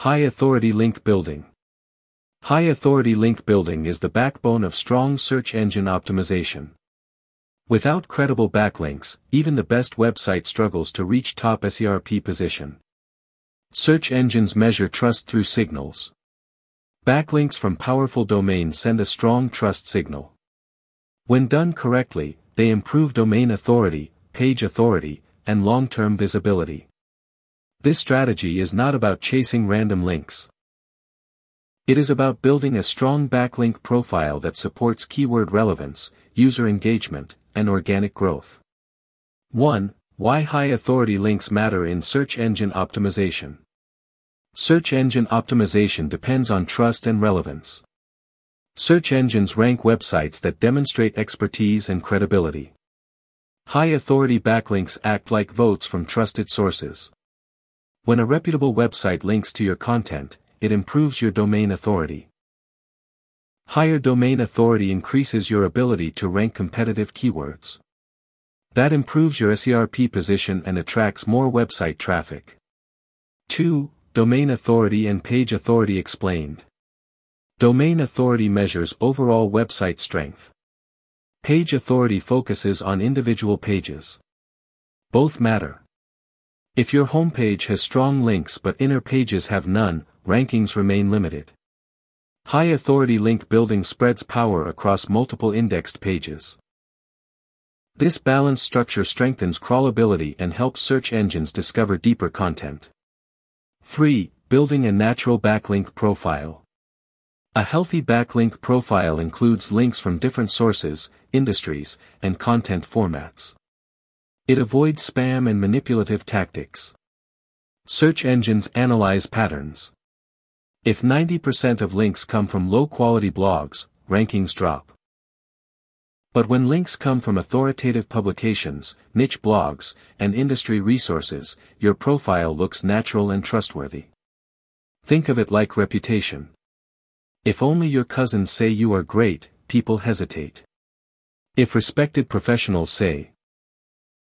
High-authority link building. High-authority link building is the backbone of strong search engine optimization. Without credible backlinks, even the best website struggles to reach top SERP position. Search engines measure trust through signals. Backlinks from powerful domains send a strong trust signal. When done correctly, they improve domain authority, page authority, and long-term visibility. This strategy is not about chasing random links. It is about building a strong backlink profile that supports keyword relevance, user engagement, and organic growth. 1. Why high-authority links matter in search engine optimization. Search engine optimization depends on trust and relevance. Search engines rank websites that demonstrate expertise and credibility. High-authority backlinks act like votes from trusted sources. When a reputable website links to your content, it improves your domain authority. Higher domain authority increases your ability to rank competitive keywords. That improves your SERP position and attracts more website traffic. 2. Domain authority and page authority explained. Domain authority measures overall website strength. Page authority focuses on individual pages. Both matter. If your homepage has strong links but inner pages have none, rankings remain limited. High-authority link building spreads power across multiple indexed pages. This balanced structure strengthens crawlability and helps search engines discover deeper content. 3. Building a natural backlink profile. A healthy backlink profile includes links from different sources, industries, and content formats. It avoids spam and manipulative tactics. Search engines analyze patterns. If 90% of links come from low-quality blogs, rankings drop. But when links come from authoritative publications, niche blogs, and industry resources, your profile looks natural and trustworthy. Think of it like reputation. If only your cousins say you are great, people hesitate. If respected professionals say,